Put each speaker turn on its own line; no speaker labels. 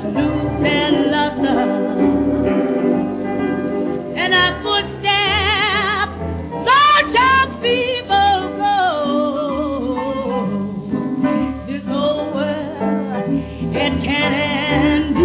loop and luster, and our footsteps, Lord, your people go. This old world, it can't